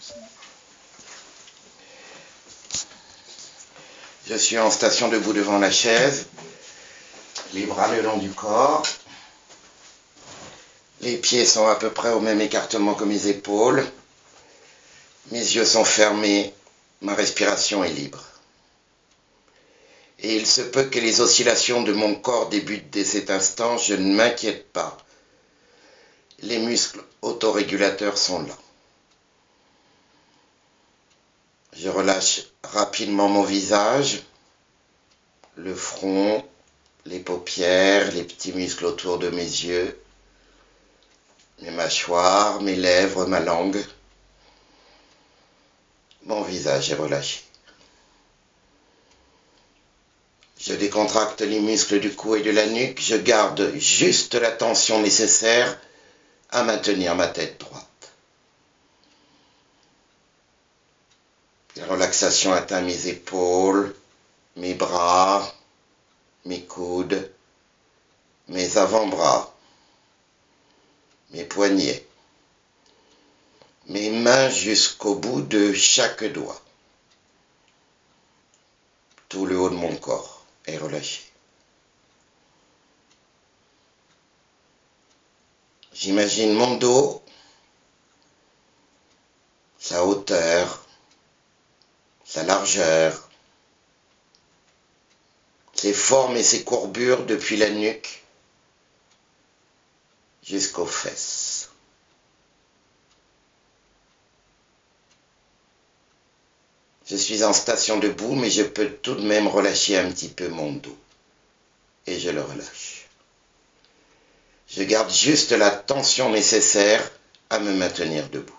Je suis en station debout devant la chaise, les bras le long du corps. Les pieds sont à peu près au même écartement que mes épaules. Mes yeux sont fermés, ma respiration est libre. Et il se peut que les oscillations de mon corps débutent dès cet instant, je ne m'inquiète pas. Les muscles autorégulateurs sont là. Je relâche rapidement mon visage, le front, les paupières, les petits muscles autour de mes yeux, mes mâchoires, mes lèvres, ma langue. Mon visage est relâché. Je décontracte les muscles du cou et de la nuque, je garde juste la tension nécessaire à maintenir ma tête droite. La relaxation atteint mes épaules, mes bras, mes coudes, mes avant-bras, mes poignets, mes mains jusqu'au bout de chaque doigt. Tout le haut de mon corps est relâché. J'imagine mon dos, sa hauteur, sa largeur, ses formes et ses courbures depuis la nuque jusqu'aux fesses. Je suis en station debout, mais je peux tout de même relâcher un petit peu mon dos. Et je le relâche. Je garde juste la tension nécessaire à me maintenir debout.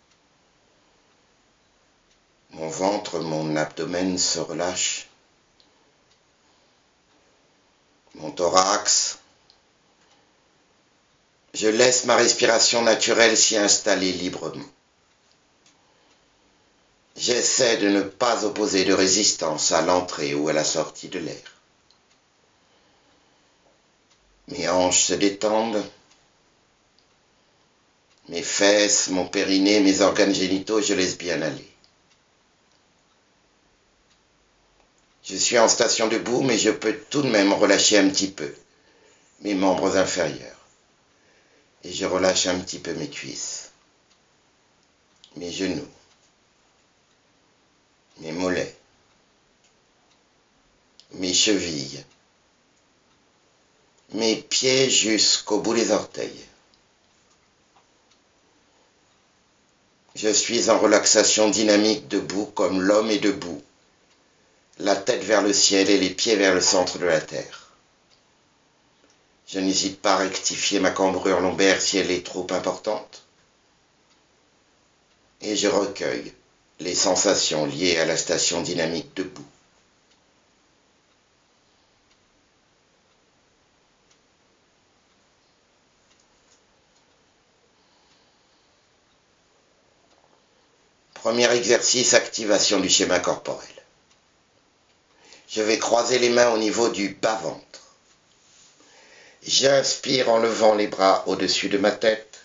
Mon ventre, mon abdomen se relâchent. Mon thorax. Je laisse ma respiration naturelle s'y installer librement. J'essaie de ne pas opposer de résistance à l'entrée ou à la sortie de l'air. Mes hanches se détendent. Mes fesses, mon périnée, mes organes génitaux, je laisse bien aller. Je suis en station debout, mais je peux tout de même relâcher un petit peu mes membres inférieurs. Et je relâche un petit peu mes cuisses, mes genoux, mes mollets, mes chevilles, mes pieds jusqu'au bout des orteils. Je suis en relaxation dynamique debout comme l'homme est debout, la tête vers le ciel et les pieds vers le centre de la terre. Je n'hésite pas à rectifier ma cambrure lombaire si elle est trop importante. Et je recueille les sensations liées à la station dynamique debout. Premier exercice, activation du schéma corporel. Je vais croiser les mains au niveau du bas-ventre. J'inspire en levant les bras au-dessus de ma tête.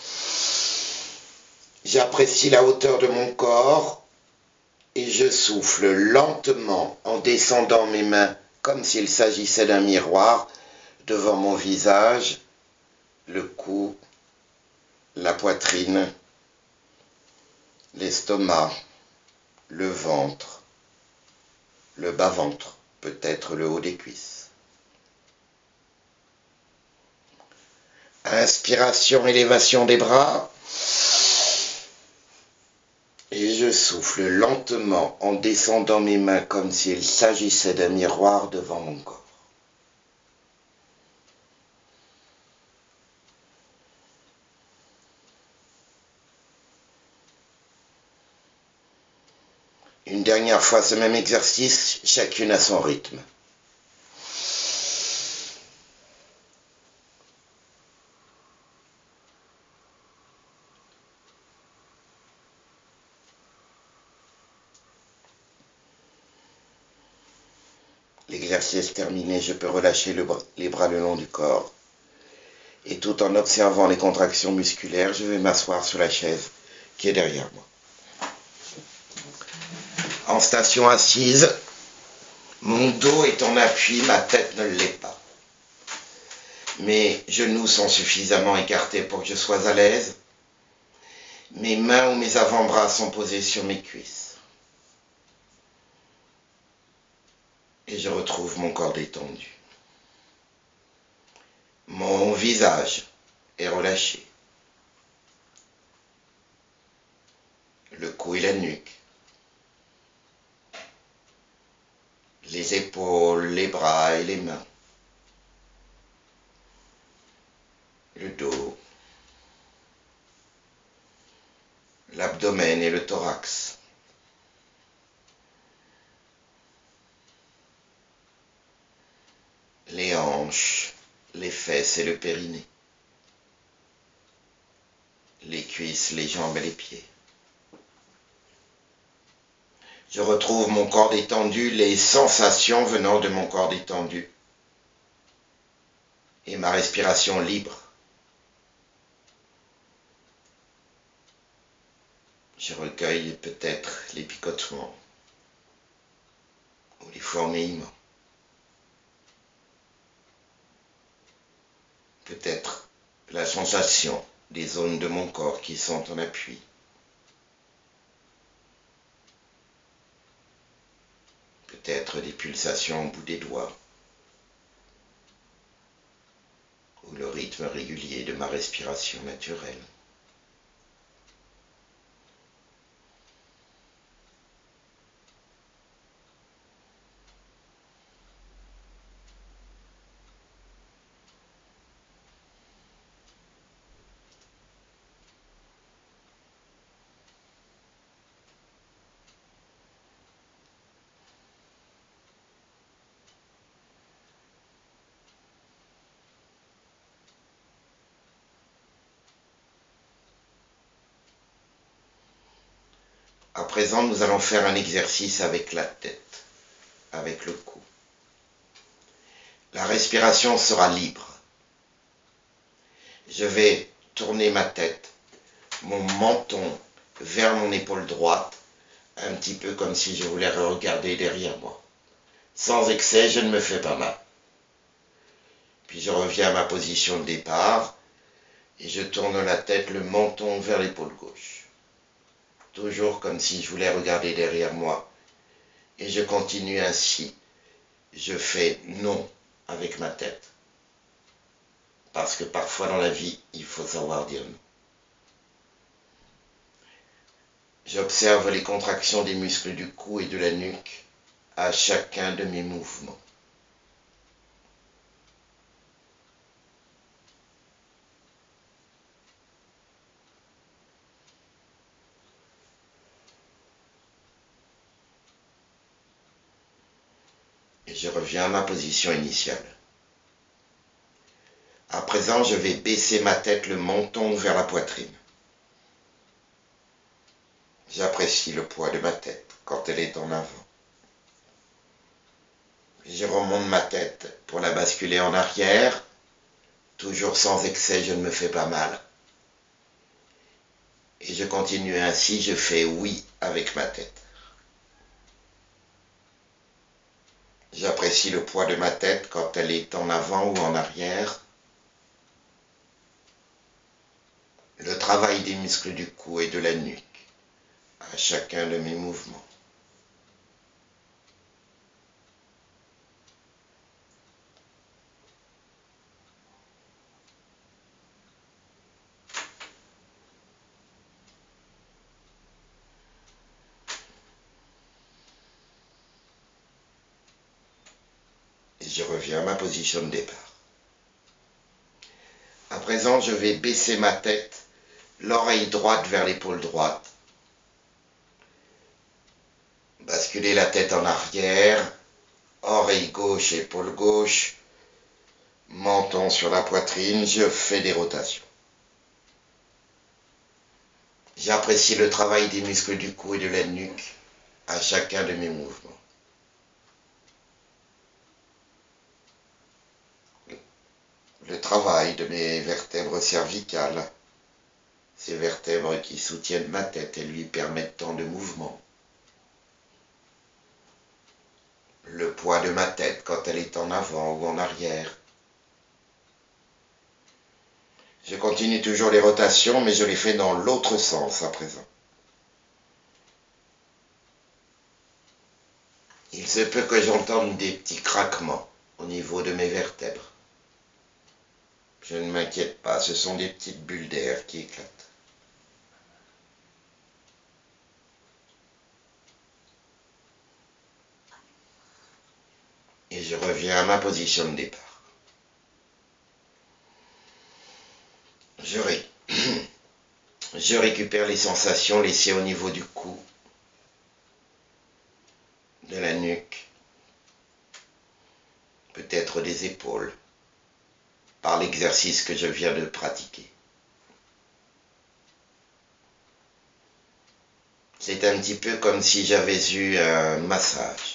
J'apprécie la hauteur de mon corps et je souffle lentement en descendant mes mains comme s'il s'agissait d'un miroir devant mon visage, le cou, la poitrine, l'estomac, le ventre, le bas-ventre, peut-être le haut des cuisses. Inspiration, élévation des bras. Et je souffle lentement en descendant mes mains comme s'il s'agissait d'un miroir devant mon corps. Une dernière fois ce même exercice, chacune à son rythme. L'exercice terminé, je peux relâcher les bras le long du corps. Et tout en observant les contractions musculaires, je vais m'asseoir sur la chaise qui est derrière moi. En station assise, mon dos est en appui, ma tête ne l'est pas. Mes genoux sont suffisamment écartés pour que je sois à l'aise. Mes mains ou mes avant-bras sont posés sur mes cuisses. Et je retrouve mon corps détendu. Mon visage est relâché. Le cou et la nuque. Les épaules, les bras et les mains. Le dos. L'abdomen et le thorax. Les hanches, les fesses et le périnée. Les cuisses, les jambes et les pieds. Je retrouve mon corps détendu, les sensations venant de mon corps détendu et ma respiration libre. Je recueille peut-être les picotements ou les fourmillements. Peut-être la sensation des zones de mon corps qui sont en appui. Peut-être des pulsations au bout des doigts ou le rythme régulier de ma respiration naturelle. À présent, nous allons faire un exercice avec la tête, avec le cou. La respiration sera libre. Je vais tourner ma tête, mon menton vers mon épaule droite, un petit peu comme si je voulais regarder derrière moi. Sans excès, je ne me fais pas mal. Puis je reviens à ma position de départ et je tourne la tête, le menton vers l'épaule gauche. Toujours comme si je voulais regarder derrière moi. Et je continue ainsi. Je fais non avec ma tête. Parce que parfois dans la vie, il faut savoir dire non. J'observe les contractions des muscles du cou et de la nuque à chacun de mes mouvements. Et je reviens à ma position initiale. À présent, je vais baisser ma tête, le menton vers la poitrine. J'apprécie le poids de ma tête quand elle est en avant. Je remonte ma tête pour la basculer en arrière. Toujours sans excès, je ne me fais pas mal. Et je continue ainsi, je fais oui avec ma tête. J'apprécie le poids de ma tête quand elle est en avant ou en arrière. Le travail des muscles du cou et de la nuque à chacun de mes mouvements. Et je reviens à ma position de départ. À présent, je vais baisser ma tête, l'oreille droite vers l'épaule droite. Basculer la tête en arrière, oreille gauche, épaule gauche, menton sur la poitrine, je fais des rotations. J'apprécie le travail des muscles du cou et de la nuque à chacun de mes mouvements. Le travail de mes vertèbres cervicales, ces vertèbres qui soutiennent ma tête et lui permettent tant de mouvements. le poids de ma tête quand elle est en avant ou en arrière. Je continue toujours les rotations, mais je les fais dans l'autre sens à présent. Il se peut que j'entende des petits craquements au niveau de mes vertèbres. Je ne m'inquiète pas, ce sont des petites bulles d'air qui éclatent. Et je reviens à ma position de départ. Je récupère les sensations laissées au niveau du cou, de la nuque, peut-être des épaules, par l'exercice que je viens de pratiquer. C'est un petit peu comme si j'avais eu un massage.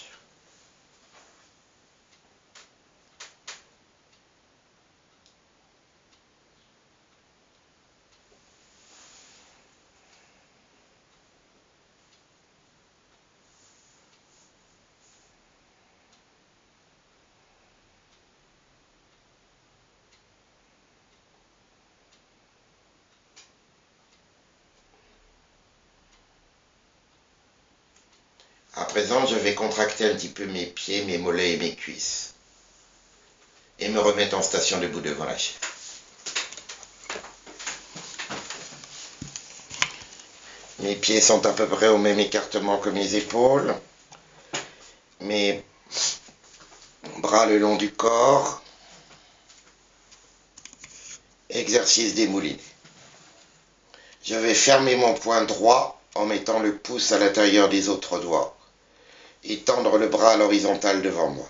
À présent, je vais contracter un petit peu mes pieds, mes mollets et mes cuisses. Et me remettre en station debout devant la chaise. Mes pieds sont à peu près au même écartement que mes épaules. Mes bras le long du corps. Exercice des moulinets. Je vais fermer mon poing droit en mettant le pouce à l'intérieur des autres doigts et tendre le bras à l'horizontale devant moi.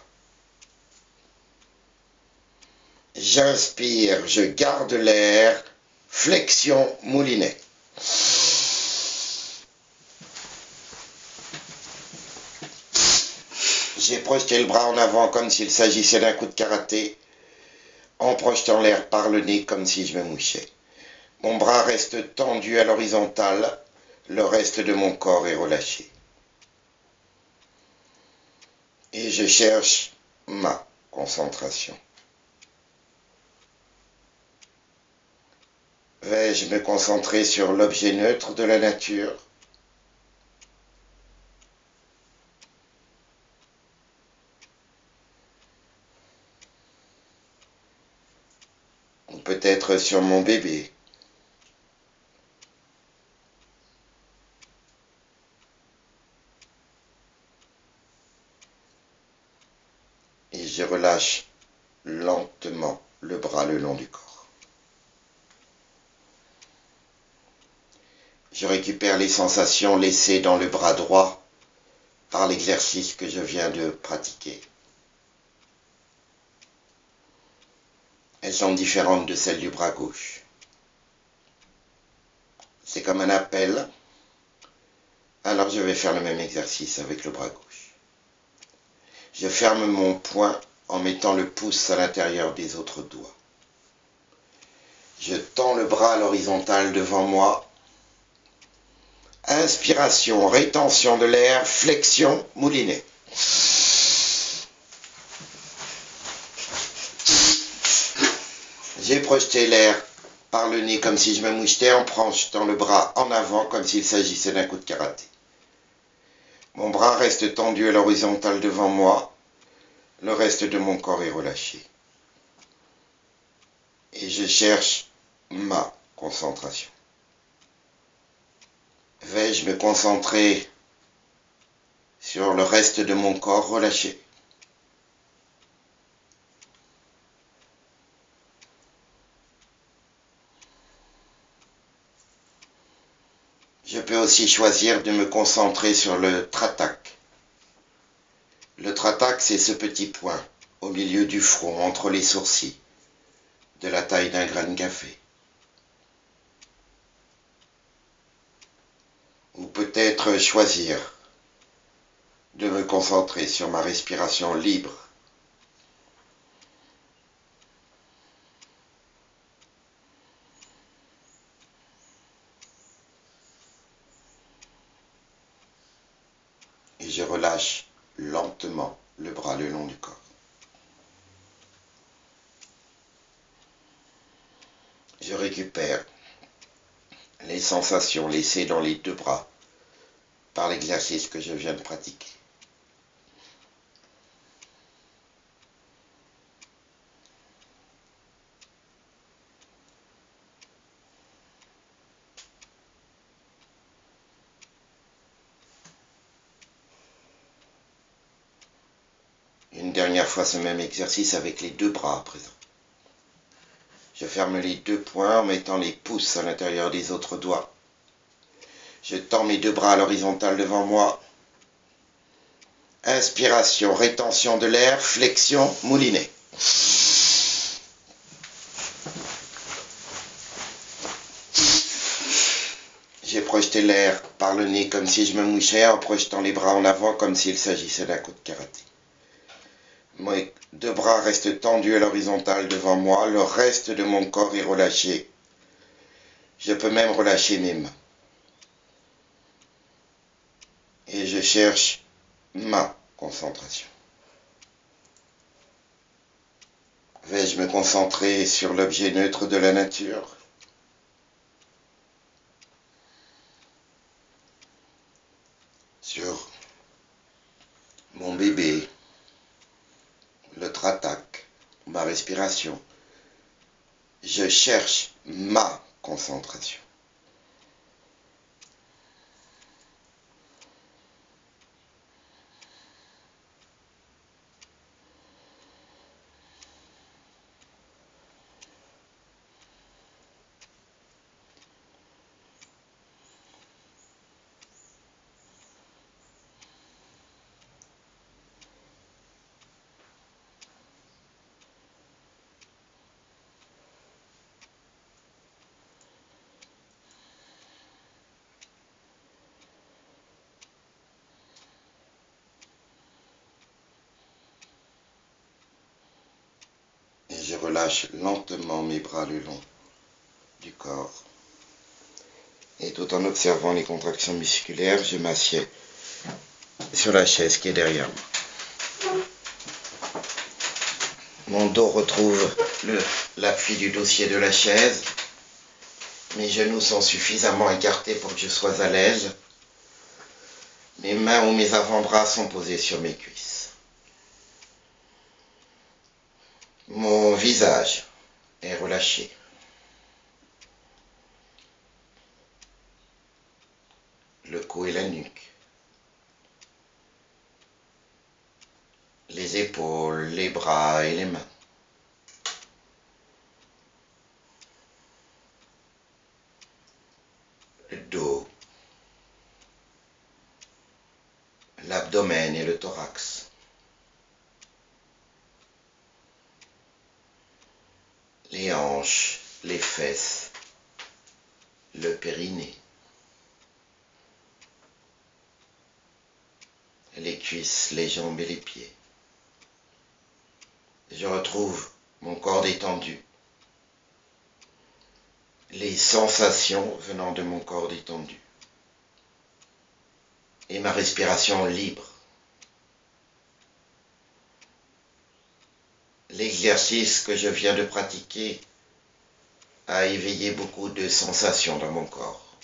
J'inspire, je garde l'air, flexion moulinet. J'ai projeté le bras en avant comme s'il s'agissait d'un coup de karaté, en projetant l'air par le nez comme si je me mouchais. Mon bras reste tendu à l'horizontale, le reste de mon corps est relâché. Et je cherche ma concentration. Vais-je me concentrer sur l'objet neutre de la nature ? Ou peut-être sur mon bébé ? Et je relâche lentement le bras le long du corps. Je récupère les sensations laissées dans le bras droit par l'exercice que je viens de pratiquer. Elles sont différentes de celles du bras gauche. C'est comme un appel. Alors je vais faire le même exercice avec le bras gauche. Je ferme mon poing en mettant le pouce à l'intérieur des autres doigts. Je tends le bras à l'horizontale devant moi. Inspiration, rétention de l'air, flexion, moulinet. J'ai projeté l'air par le nez comme si je me mouchetais en projetant le bras en avant comme s'il s'agissait d'un coup de karaté. Mon bras reste tendu à l'horizontale devant moi. Le reste de mon corps est relâché. Et je cherche ma concentration. Vais-je me concentrer sur le reste de mon corps relâché ? Je peux aussi choisir de me concentrer sur le tratak. Le tratak, c'est ce petit point au milieu du front, entre les sourcils, de la taille d'un grain de café. Ou peut-être choisir de me concentrer sur ma respiration libre. Et je relâche lentement le bras le long du corps. Je récupère les sensations laissées dans les 2 bras par l'exercice que je viens de pratiquer. Une dernière fois ce même exercice avec les 2 bras à présent. Je ferme les 2 poings en mettant les pouces à l'intérieur des autres doigts. Je tends mes 2 bras à l'horizontale devant moi. Inspiration, rétention de l'air, flexion, moulinet. J'ai projeté l'air par le nez comme si je me mouchais en projetant les bras en avant comme s'il s'agissait d'un coup de karaté. Mes 2 bras restent tendus à l'horizontale devant moi, le reste de mon corps est relâché. Je peux même relâcher mes mains. Et je cherche ma concentration. Vais-je me concentrer sur l'objet neutre de la nature ? Sur mon bébé, l'autre attaque, ma respiration. Je cherche ma concentration. Et je relâche lentement mes bras le long du corps. Et tout en observant les contractions musculaires, je m'assieds sur la chaise qui est derrière moi. Mon dos retrouve l'appui du dossier de la chaise. Mes genoux sont suffisamment écartés pour que je sois à l'aise. Mes mains ou mes avant-bras sont posés sur mes cuisses. Mon visage est relâché. Le cou et la nuque. Les épaules, les bras et les mains. Le dos. L'abdomen et le thorax. Les hanches, les fesses, le périnée. Les cuisses, les jambes et les pieds. Je retrouve mon corps détendu. Les sensations venant de mon corps détendu. Et ma respiration libre. L'exercice que je viens de pratiquer a éveillé beaucoup de sensations dans mon corps.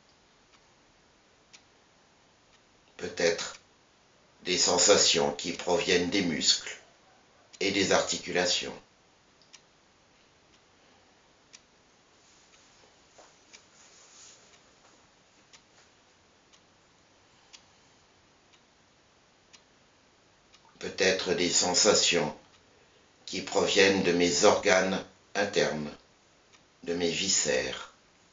Peut-être des sensations qui proviennent des muscles et des articulations. Peut-être des sensations qui proviennent de mes organes internes, de mes viscères.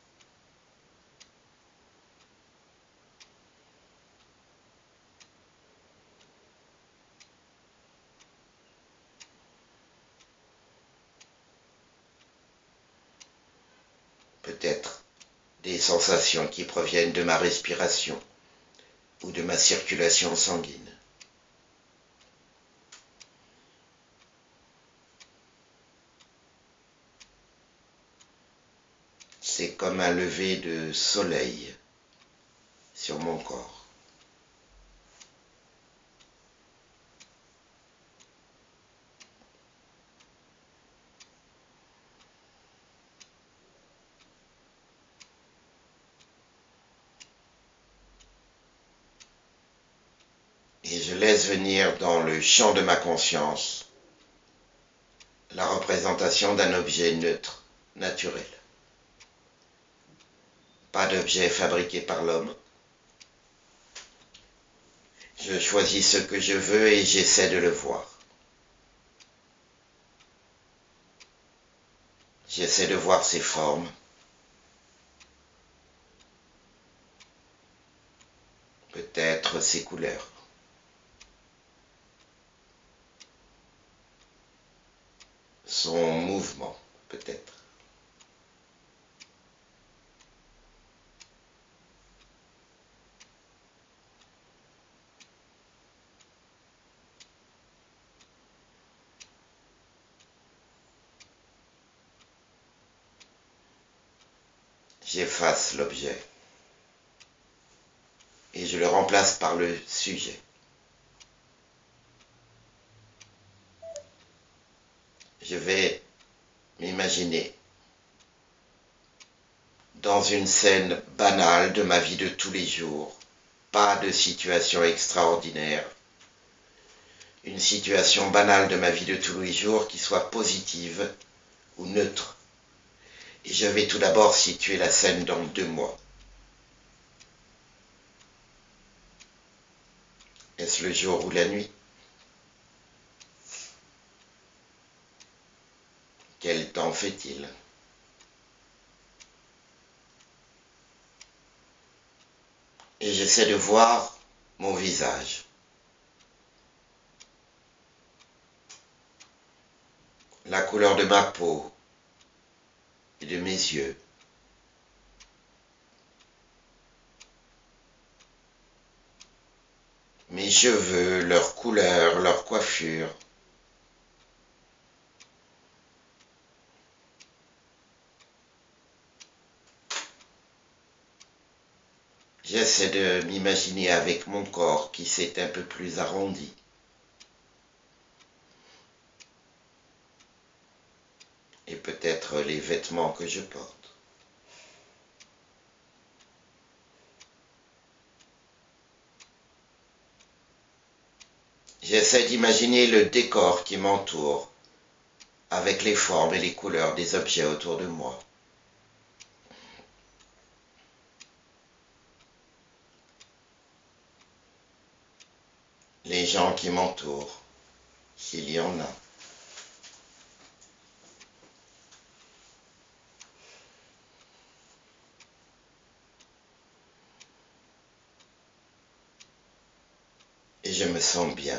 Peut-être des sensations qui proviennent de ma respiration ou de ma circulation sanguine. C'est comme un lever de soleil sur mon corps. Et je laisse venir dans le champ de ma conscience la représentation d'un objet neutre, naturel. Pas d'objet fabriqué par l'homme. Je choisis ce que je veux et j'essaie de le voir. J'essaie de voir ses formes. Peut-être ses couleurs. Son mouvement, peut-être. J'efface l'objet et je le remplace par le sujet. Je vais m'imaginer dans une scène banale de ma vie de tous les jours, pas de situation extraordinaire, une situation banale de ma vie de tous les jours qui soit positive ou neutre. Et je vais tout d'abord situer la scène dans 2 mois. Est-ce le jour ou la nuit? Quel temps fait-il? Et j'essaie de voir mon visage. La couleur de ma peau et de mes yeux. Mes cheveux, leur couleur, leur coiffure. J'essaie de m'imaginer avec mon corps qui s'est un peu plus arrondi. Et peut-être les vêtements que je porte. J'essaie d'imaginer le décor qui m'entoure, avec les formes et les couleurs des objets autour de moi. Les gens qui m'entourent, s'il y en a. Et je me sens bien.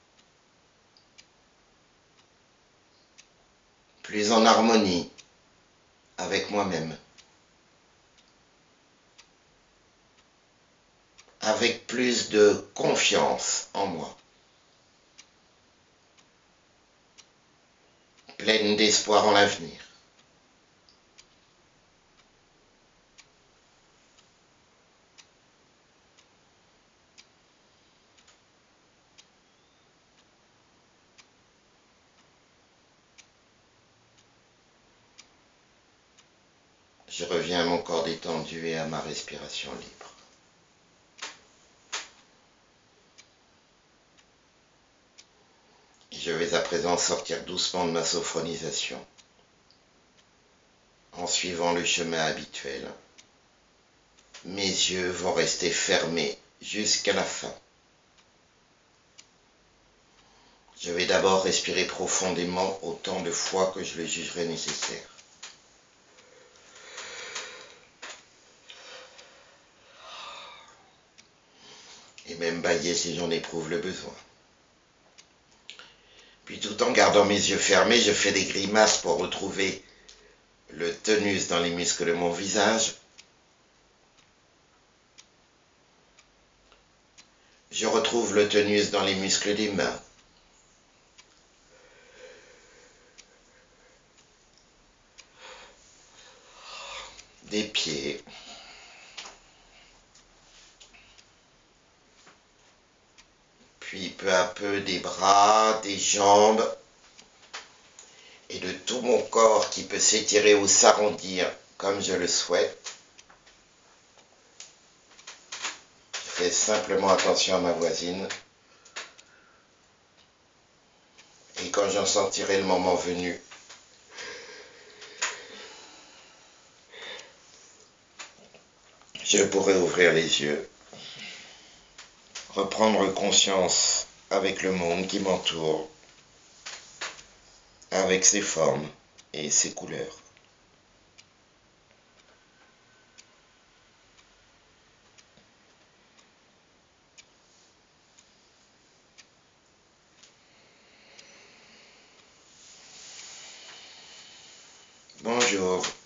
Plus en harmonie avec moi-même. Avec plus de confiance en moi. Pleine d'espoir en l'avenir. Je reviens à mon corps détendu et à ma respiration libre. Et je vais à présent sortir doucement de ma sophronisation, en suivant le chemin habituel. Mes yeux vont rester fermés jusqu'à la fin. Je vais d'abord respirer profondément autant de fois que je le jugerai nécessaire. Et même bâiller si j'en éprouve le besoin. Puis tout en gardant mes yeux fermés, je fais des grimaces pour retrouver le tonus dans les muscles de mon visage. Je retrouve le tonus dans les muscles des mains. Des pieds. Puis peu à peu des bras, des jambes et de tout mon corps qui peut s'étirer ou s'arrondir comme je le souhaite. Je fais simplement attention à ma voisine quand j'en sentirai le moment venu. Je pourrai ouvrir les yeux, reprendre conscience avec le monde qui m'entoure, avec ses formes et ses couleurs. Bonjour.